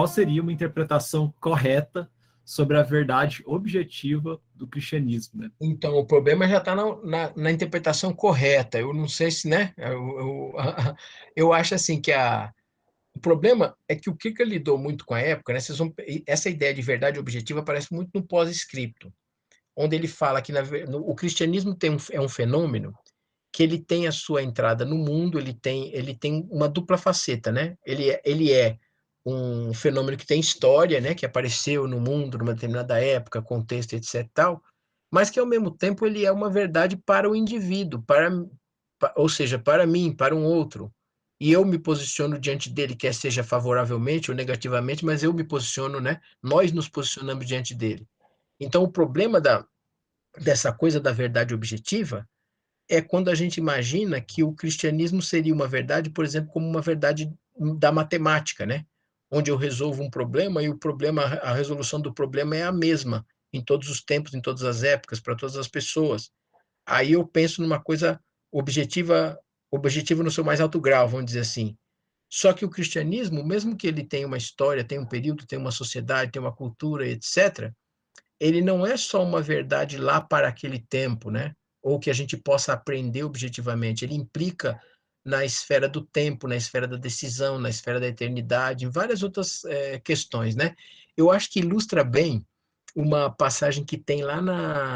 qual seria uma interpretação correta sobre a verdade objetiva do cristianismo, né? Então, o problema já está na interpretação correta. Eu não sei se, né? Eu acho assim que o problema é que o Kierkegaard lidou muito com a época, né? Essa ideia de verdade objetiva aparece muito no pós-scripto, onde ele fala que o cristianismo é um fenômeno que ele tem a sua entrada no mundo, ele tem uma dupla faceta, né? Ele é um fenômeno que tem história, né? Que apareceu no mundo numa determinada época, contexto, etc. Tal, mas que ao mesmo tempo ele é uma verdade para o indivíduo, ou seja, para mim, para um outro. E eu me posiciono diante dele, quer seja favoravelmente ou negativamente, mas eu me posiciono, né? Nós nos posicionamos diante dele. Então, o problema dessa coisa da verdade objetiva é quando a gente imagina que o cristianismo seria uma verdade, por exemplo, como uma verdade da matemática, né? Onde eu resolvo um problema e a resolução do problema é a mesma em todos os tempos, em todas as épocas, para todas as pessoas. Aí eu penso numa coisa objetiva, objetiva no seu mais alto grau, vamos dizer assim. Só que o cristianismo, mesmo que ele tenha uma história, tenha um período, tenha uma sociedade, tenha uma cultura, etc., ele não é só uma verdade lá para aquele tempo, né? Ou que a gente possa aprender objetivamente. Ele implica na esfera do tempo, na esfera da decisão, na esfera da eternidade, em várias outras questões, né? Eu acho que ilustra bem uma passagem que tem lá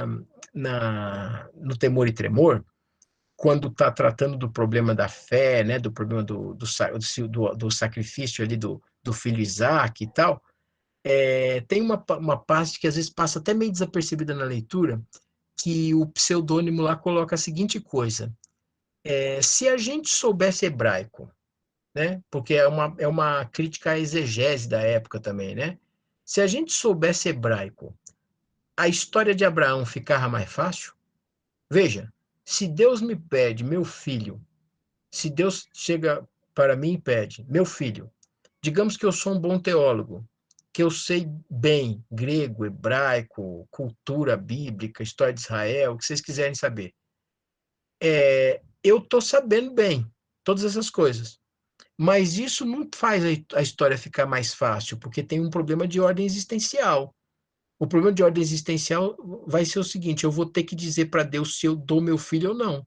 no Temor e Tremor, quando está tratando do problema da fé, né? Do problema do sacrifício ali do filho Isaac e tal. Tem uma parte que às vezes passa até meio desapercebida na leitura, que o pseudônimo lá coloca a seguinte coisa: se a gente soubesse hebraico, né? Porque é uma crítica à exegese da época também, né? Se a gente soubesse hebraico, a história de Abraão ficava mais fácil? Veja, se Deus me pede, meu filho, se Deus chega para mim e pede, meu filho, digamos que eu sou um bom teólogo, que eu sei bem grego, hebraico, cultura bíblica, história de Israel, o que vocês quiserem saber. Eu estou sabendo bem todas essas coisas. Mas isso não faz a história ficar mais fácil, porque tem um problema de ordem existencial. O problema de ordem existencial vai ser o seguinte: eu vou ter que dizer para Deus se eu dou meu filho ou não.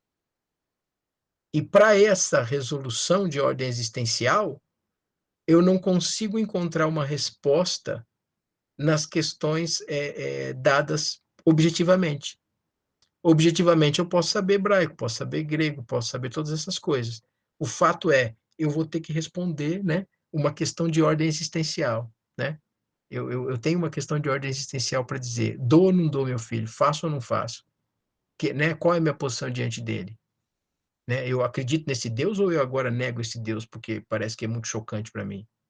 E para essa resolução de ordem existencial, eu não consigo encontrar uma resposta nas questões dadas objetivamente. Objetivamente, eu posso saber hebraico, posso saber grego, posso saber todas essas coisas. O fato é, eu vou ter que responder, né, uma questão de ordem existencial, né? Eu tenho uma questão de ordem existencial para dizer: dou ou não dou meu filho, faço ou não faço? Né, qual é a minha posição diante dele? Né? Eu acredito nesse Deus ou eu agora nego esse Deus porque parece que é muito chocante para mim?